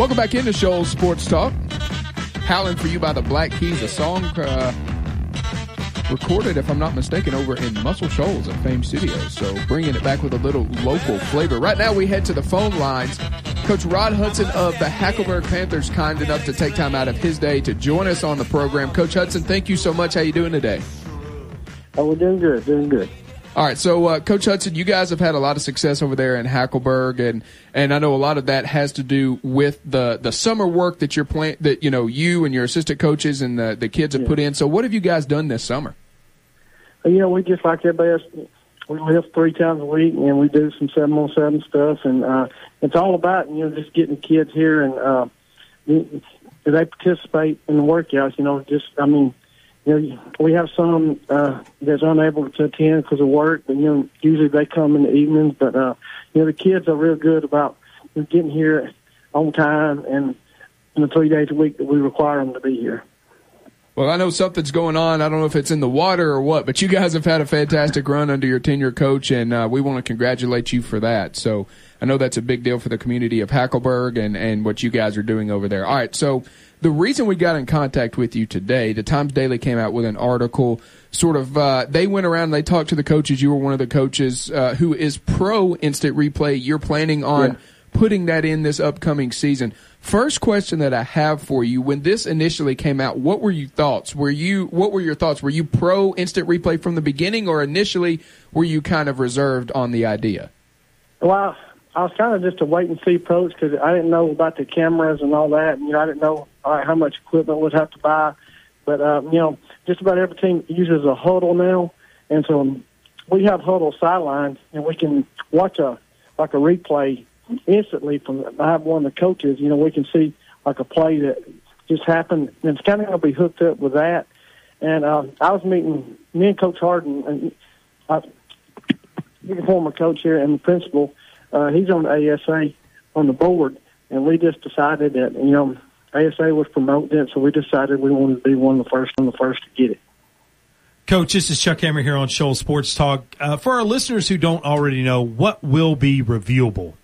Welcome back into Shoals Sports Talk. Howling for you by the Black Keys, a song recorded, if I'm not mistaken, over in Muscle Shoals at Fame Studios. So bringing it back with a little local flavor. Right now we head to the phone lines. Coach Rod Hudson of the Hackleburg Panthers, kind enough to take time out of his day to join us on the program. Coach Hudson, thank you so much. How you doing today? Oh, we're doing good. All right, so Coach Hudson, you guys have had a lot of success over there in Hackleburg, and I know a lot of that has to do with the summer work that you're you and your assistant coaches and the kids have put in. So what have you guys done this summer? We just like everybody else. We live 3 times a week, and we do some 7-on-7 stuff, and it's all about just getting kids here and they participate in the workouts. We have some that's unable to attend because of work, but usually they come in the evenings. But the kids are real good about getting here on time and the 3 days a week that we require them to be here. Well, I know something's going on. I don't know if it's in the water or what, but you guys have had a fantastic run under your tenure, Coach, and we want to congratulate you for that. So I know that's a big deal for the community of Hackleburg and what you guys are doing over there. All right, so the reason we got in contact with you today, the Times Daily came out with an article. They went around and they talked to the coaches. You were one of the coaches who is pro instant replay. You're planning on putting that in this upcoming season. First question that I have for you: when this initially came out, what were your thoughts? What were your thoughts? Were you pro instant replay from the beginning, or initially were you kind of reserved on the idea? Well, I was kind of just a wait and see approach because I didn't know about the cameras and all that. And, I didn't know how much equipment we'd have to buy. But, just about every team uses a huddle now. And so we have huddle sidelines, and we can watch a replay instantly I have one of the coaches. We can see like a play that just happened. And it's kind of going to be hooked up with that. And I was meeting me and Coach Harden, and he's a former coach here and the principal. He's on the ASA on the board, and we just decided that ASA was promoting it, so we decided we wanted to be one of the first to get it. Coach, this is Chuck Hammer here on Shoals Sports Talk. For our listeners who don't already know, what will be reviewable?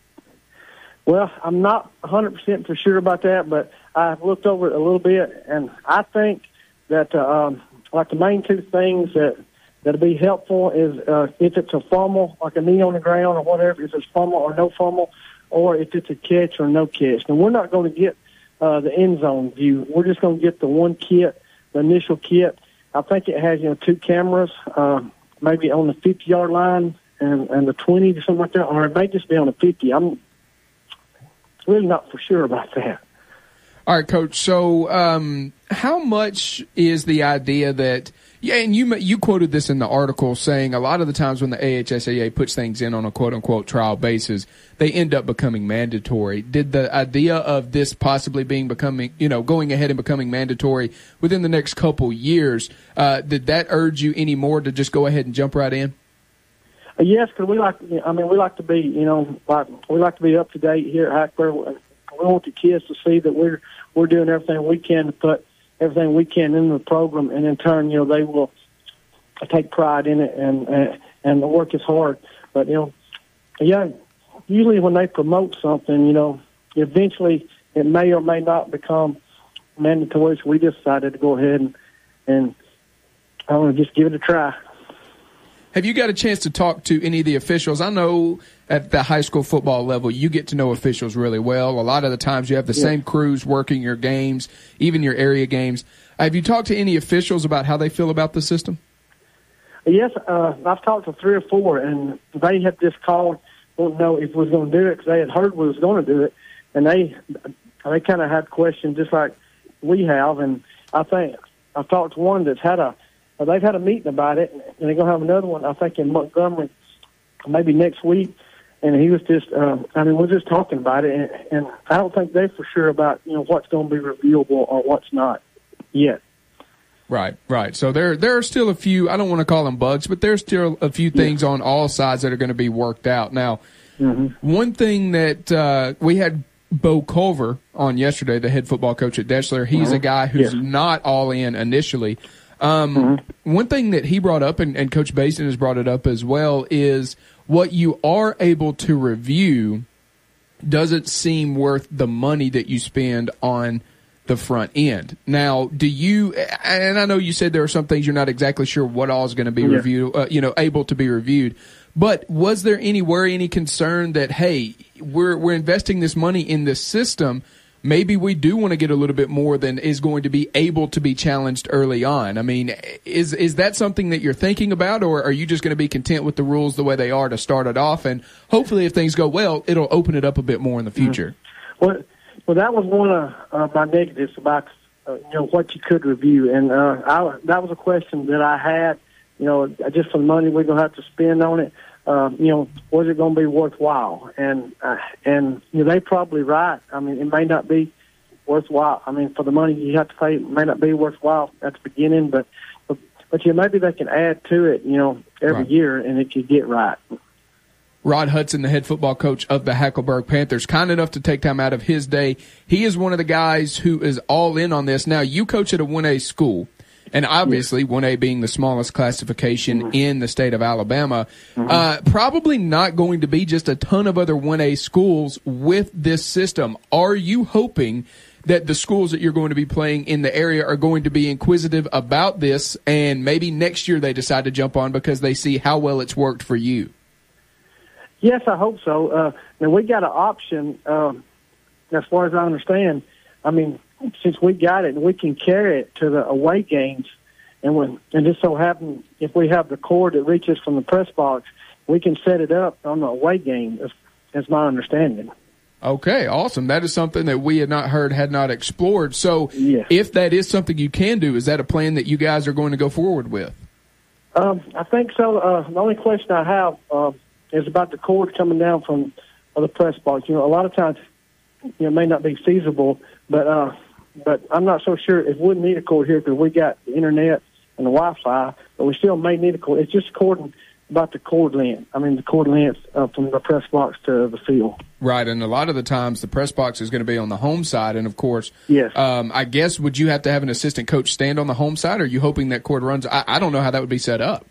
Well, I'm not 100% for sure about that, but I've looked over it a little bit, and I think that the main 2 things that'll be helpful is if it's a fumble, like a knee on the ground or whatever, if it's fumble or no fumble, or if it's a catch or no catch. Now, we're not going to get the end zone view. We're just going to get the one kit, the initial kit. I think it has 2 cameras, maybe on the 50-yard line and the 20 or something like that, or it may just be on the 50. I'm really not for sure about that. All right, Coach. So how much is the idea that and you quoted this in the article saying a lot of the times when the AHSAA puts things in on a quote-unquote trial basis, they end up becoming mandatory. Did the idea of this possibly going ahead and becoming mandatory within the next couple years, did that urge you any more to just go ahead and jump right in? Yes, because we like to be, we like to be up to date here at Hackleburg. We want the kids to see that we're doing everything we can to put everything we can into the program, and in turn, they will take pride in it, and the work is hard. But usually when they promote something, eventually it may or may not become mandatory. So we decided to go ahead and I want to just give it a try. Have you got a chance to talk to any of the officials? I know at the high school football level, you get to know officials really well. A lot of the times you have the same crews working your games, even your area games. Have you talked to any officials about how they feel about the system? Yes, I've talked to 3 or 4, and they had just called, don't know if we was going to do it because they had heard we was going to do it, and they kind of had questions just like we have. And I think I've talked to one that's they've had a meeting about it, and they're going to have another one, I think, in Montgomery maybe next week. And he was just, we're just talking about it, and I don't think they're for sure about, what's going to be reviewable or what's not yet. Right. So there are still a few, I don't want to call them bugs, but there's still a few things on all sides that are going to be worked out. Now, one thing that we had Bo Culver on yesterday, the head football coach at Deshler. He's a guy who's not all in initially. One thing that he brought up, and Coach Basin has brought it up as well, is what you are able to review doesn't seem worth the money that you spend on the front end. Now, do you, and I know you said there are some things you're not exactly sure what all is going to be reviewed, able to be reviewed, but was there any worry, any concern that, hey, we're investing this money in this system, maybe we do want to get a little bit more than is going to be able to be challenged early on? I mean, is that something that you're thinking about, or are you just going to be content with the rules the way they are to start it off, and hopefully if things go well, it'll open it up a bit more in the future? Well, that was one of my negatives about what you could review, and that was a question that I had. Just for the money we're going to have to spend on it, was it going to be worthwhile? And they're probably right. I mean, it may not be worthwhile. I mean, for the money you have to pay, it may not be worthwhile at the beginning, but maybe they can add to it, every year, and it could get right. Rod Hudson, the head football coach of the Hackleburg Panthers, kind enough to take time out of his day. He is one of the guys who is all in on this. Now, you coach at a 1A school, and obviously 1A being the smallest classification in the state of Alabama, probably not going to be just a ton of other 1A schools with this system. Are you hoping that the schools that you're going to be playing in the area are going to be inquisitive about this, and maybe next year they decide to jump on because they see how well it's worked for you? Yes, I hope so. Now, we got an option, as far as I understand. I mean, since we got it, we can carry it to the away games. And just so happen, if we have the cord that reaches from the press box, we can set it up on the away game, that's my understanding. Okay, awesome. That is something that we had not explored. So if that is something you can do, is that a plan that you guys are going to go forward with? I think so. The only question I have is about the cord coming down from the press box. A lot of times, it may not be feasible, but I'm not so sure it wouldn't need a cord here because we got the internet and the Wi-Fi, but we still may need a cord. It's just about the cord length. I mean, the cord length from the press box to the field. Right, and a lot of the times the press box is going to be on the home side, and of course, I guess would you have to have an assistant coach stand on the home side, or are you hoping that cord runs? I don't know how that would be set up.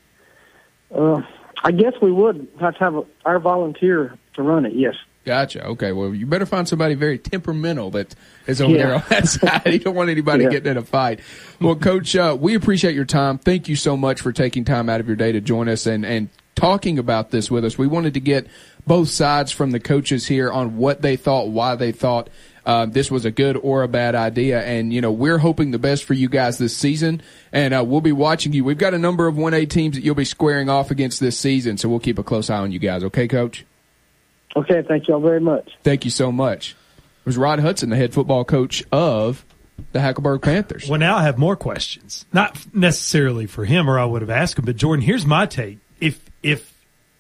I guess we would have to have our volunteer to run it, yes. Gotcha. Okay, well, you better find somebody very temperamental that is over there on that side. You don't want anybody getting in a fight. Well, Coach, we appreciate your time. Thank you so much for taking time out of your day to join us and talking about this with us. We wanted to get both sides from the coaches here on what they thought, why they thought this was a good or a bad idea. And, we're hoping the best for you guys this season, and we'll be watching you. We've got a number of 1A teams that you'll be squaring off against this season, so we'll keep a close eye on you guys. Okay, Coach? Okay, thank you all very much. Thank you so much. It was Rod Hudson, the head football coach of the Hackleburg Panthers. Well, now I have more questions. Not necessarily for him, or I would have asked him, but Jordan, here's my take. If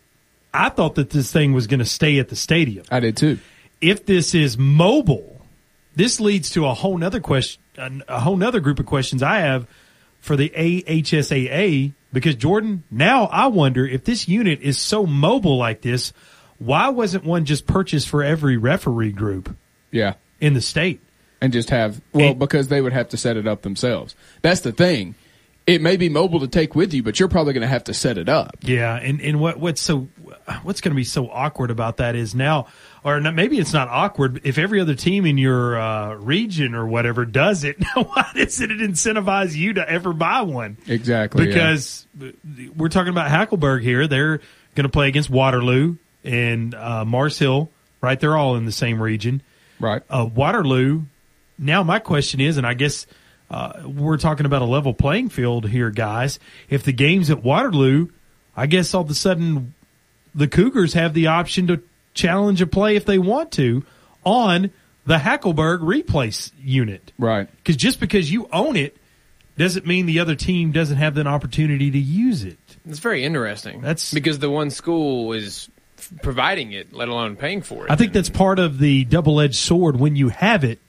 I thought that this thing was going to stay at the stadium. I did too. If this is mobile, this leads to a whole nother question, a whole nother group of questions I have for the AHSAA, because Jordan, now I wonder if this unit is so mobile like this, why wasn't one just purchased for every referee group in the state? And just have, because they would have to set it up themselves. That's the thing. It may be mobile to take with you, but you're probably going to have to set it up. Yeah, and what's going to be so awkward about that is now, or maybe it's not awkward, if every other team in your region or whatever does it, why doesn't it incentivize you to ever buy one? Exactly. Because we're talking about Hackleburg here. They're going to play against Waterloo and Mars Hill, right? They're all in the same region. Right. Waterloo, now my question is, and I guess we're talking about a level playing field here, guys. If the game's at Waterloo, I guess all of a sudden the Cougars have the option to challenge a play if they want to on the Hackleburg replay unit. Right. Because just because you own it doesn't mean the other team doesn't have an opportunity to use it. It's very interesting. That's because the one school is providing it, let alone paying for it. I think that's part of the double-edged sword. When you have it,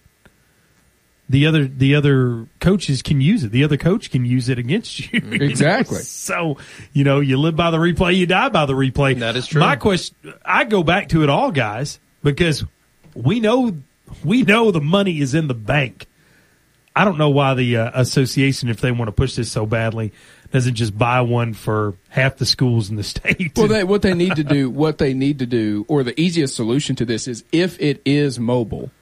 the other coaches can use it. The other coach can use it against you. Exactly. So, you live by the replay, you die by the replay. That is true. My question, I go back to it all, guys, because we know the money is in the bank. I don't know why the association, if they want to push this so badly, doesn't just buy one for half the schools in the state. Well, what they need to do, or the easiest solution to this is if it is mobile,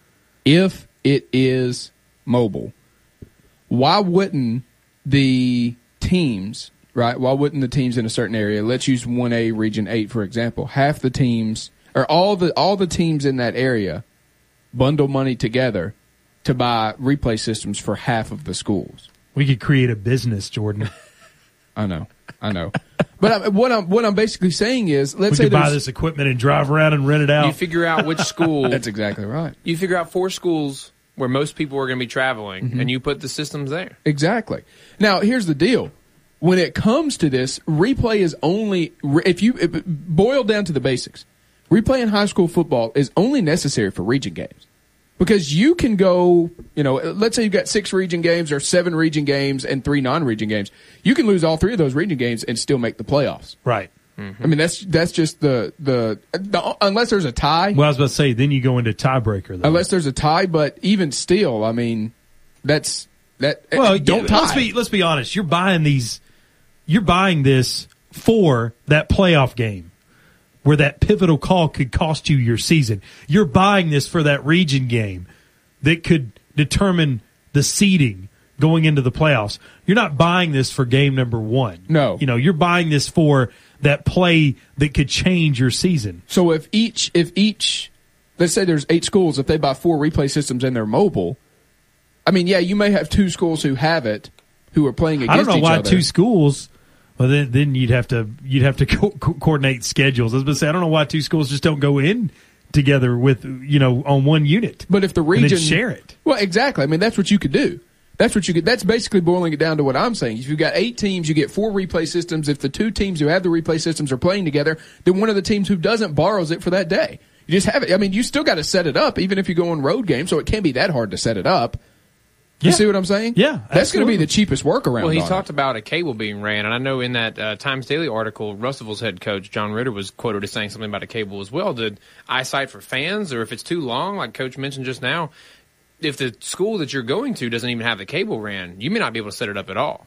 why wouldn't the teams, right? Why wouldn't the teams in a certain area, let's use 1A Region 8 for example, half the teams or all the teams in that area bundle money together to buy replay systems for half of the schools? We could create a business, Jordan. I know. But what I'm basically saying is, let's say we could buy this equipment and drive around and rent it out. You figure out which school. That's exactly right. You figure out 4 schools where most people are going to be traveling, and you put the systems there. Exactly. Now, here's the deal. When it comes to this, replay is only, if boil down to the basics, replay in high school football is only necessary for region games. Because you can go, let's say you've got 6 region games or 7 region games and 3 non-region games. You can lose all 3 of those region games and still make the playoffs. Right. I mean, that's just the unless there's a tie. Well, I was about to say, then you go into tiebreaker, though. Unless there's a tie, but even still, I mean, that. Well, don't tie. Let's be honest. You're buying this for that playoff game where that pivotal call could cost you your season. You're buying this for that region game that could determine the seeding going into the playoffs. You're not buying this for game number 1. No. You're buying this for that play that could change your season. So if each, let's say there's 8 schools, if they buy 4 replay systems and they're mobile, I mean, yeah, you may have 2 schools who have it, who are playing against each other. I don't know why 2 schools. Well, then you'd have to coordinate schedules. I was going to say, I don't know why 2 schools just don't go in together with on one unit. But if the region and then share it, well, exactly. I mean, that's what you could do. That's basically boiling it down to what I'm saying. If you've got 8 teams, you get 4 replay systems. If the 2 teams who have the replay systems are playing together, then one of the teams who doesn't borrows it for that day. You just have it. I mean, you still got to set it up, even if you go on road games, so it can't be that hard to set it up. You see what I'm saying? Yeah. That's going to be the cheapest workaround. Well, he talked about a cable being ran, and I know in that Times Daily article, Russellville's head coach, John Ritter, was quoted as saying something about a cable as well. Did eyesight for fans, or if it's too long, like Coach mentioned just now, if the school that you're going to doesn't even have the cable ran, you may not be able to set it up at all.